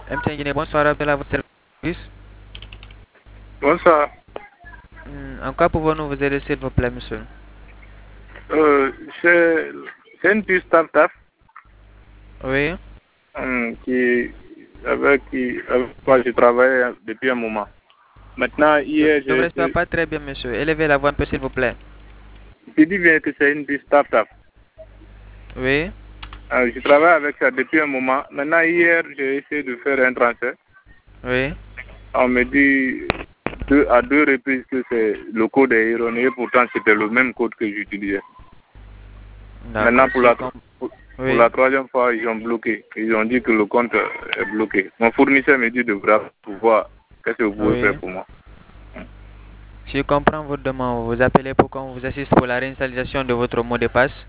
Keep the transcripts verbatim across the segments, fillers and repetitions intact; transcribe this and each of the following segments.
M T N Guinée, bonsoir, appel à votre service. Bonsoir. Hmm, en quoi pouvons-nous vous aider, s'il vous plaît, monsieur? Euh, c'est c'est une puce taf-taf Oui. hum, qui, avec, qui, avec quoi je travaille depuis un moment. Maintenant, Je hier, ne vous j'ai respecte été- pas très bien, monsieur. Élevez la voix un peu, s'il vous plaît. je dis bien que c'est une puce taf-taf. Oui. Euh, je travaille avec ça depuis un moment. Maintenant, hier, j'ai essayé de faire un transfert. Oui. On me dit deux, à deux reprises que c'est le code est erroné. Pourtant, c'était le même code que j'utilisais. Maintenant, D'accord. pour Si la, com- pour, pour Oui. la troisième fois, ils ont bloqué. Ils ont dit que le compte est bloqué. Mon fournisseur me dit de voir pour voir qu'est-ce que vous pouvez Oui. faire pour moi. Si je comprends votre demande, vous appelez pour qu'on vous assiste pour la réinstallation de votre mot de passe.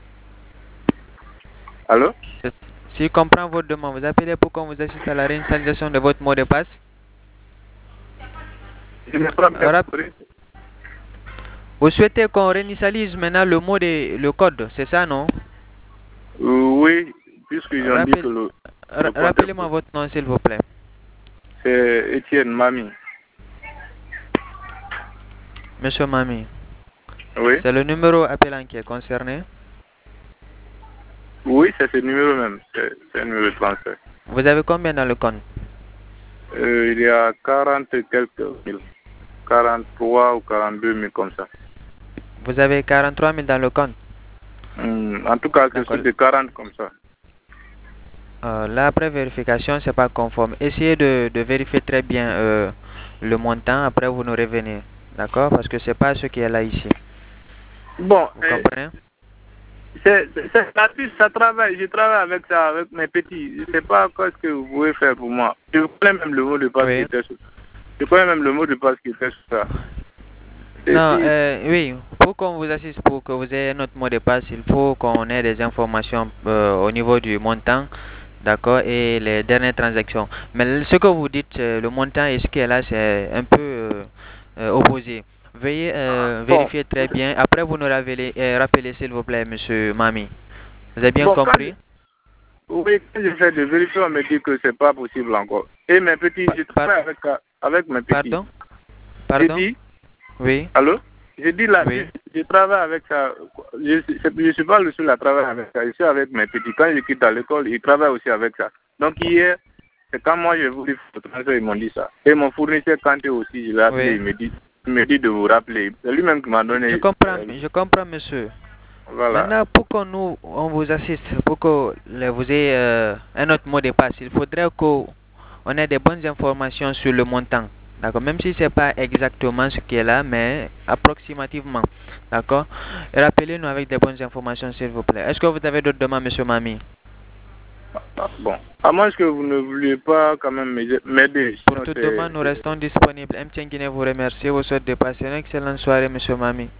Allô? C'est- Si je comprends votre demande, vous appelez pour qu'on vous assiste à la réinstallation de votre mot de passe. Je n'ai pas bien Rap- compris. Vous souhaitez qu'on réinitialise maintenant le mot de le code, c'est ça, non? Euh, oui, puisqu'ils ont dit que Rappel- le, ra- le compte est Rappelez-moi bloqué. votre nom, s'il vous plaît. C'est Étienne Mami. Monsieur Mami. Oui? C'est le numéro appelant qui est concerné. Oui, c'est ce numéro même. C'est c'est un numéro de transfert. Vous avez combien dans le compte? Euh, il y a quarante et quelques mille. quarante-trois ou quarante-deux mille comme ça. Vous avez quarante-trois mille dans le compte. Hum, en tout cas, c'est D'accord. sur de quarante comme ça. Euh, là, après vérification, c'est pas conforme. Essayez de, de vérifier très bien euh, le montant. Après, vous nous revenez. D'accord? Parce que c'est pas ce qui est là ici. Bon, Vous euh, comprenez? c'est c'est- la puce, ça travaille. Je travaille avec ça, avec mes petits. Je ne sais pas quoi ce que vous pouvez faire pour moi. Je connais même le mot de passe qui Oui. était sur Je connais même le mot de passe qui était sur ça. Et Non, si, euh, oui. Pour qu'on vous assiste, pour que vous ayez notre mot de passe, il faut qu'on ait des informations euh, au niveau du montant. D'accord? Et les dernières transactions. Mais ce que vous dites, euh, le montant et ce qui est là, c'est un peu euh, euh, opposé. Veuillez euh, bon, vérifier très bien. Après, vous nous rappelez, euh, rappelez s'il vous plaît, monsieur Mami. Vous avez bien bon quand, je, compris? oui, quand je fais de vérifier, on me dit que c'est pas possible encore. Et mes petits, Pa- je par- travaille avec, avec mes petits. pardon? J'ai Pardon? dit, Oui? allô? J'ai dit la Oui? puce, je travaille avec ça. Je ne suis pas le seul à travailler avec ça. Je suis avec mes petits. Quand je quitte à l'école, ils travaillent aussi avec ça. Donc hier, c'est quand moi j'ai voulu faire le transfert, ils m'ont dit ça. Et mon fournisseur, quand il aussi, je l'ai appelé, Oui? il me dit, il me dit de vous rappeler. C'est lui-même qui m'a Je, je donné. comprends, euh, je comprends, monsieur. voilà. Maintenant, pour qu'on nous, on vous assiste, pour que le- vous ayez euh, un autre mot de passe, il faudrait qu'on ait des bonnes informations sur le montant. D'accord? Même si ce n'est pas exactement ce qui est là, mais approximativement. D'accord? Et rappelez-nous avec des bonnes informations, s'il vous plaît. Est-ce que vous avez d'autres demandes, monsieur Mami? Ah, bon. À moins que vous ne vouliez pas quand même m'aider. m'aider, Pour Sinon, toute c'est. demande, nous restons disponibles. M T N Guinée vous remercie. Vous souhaite de passer une excellente soirée, monsieur Mami.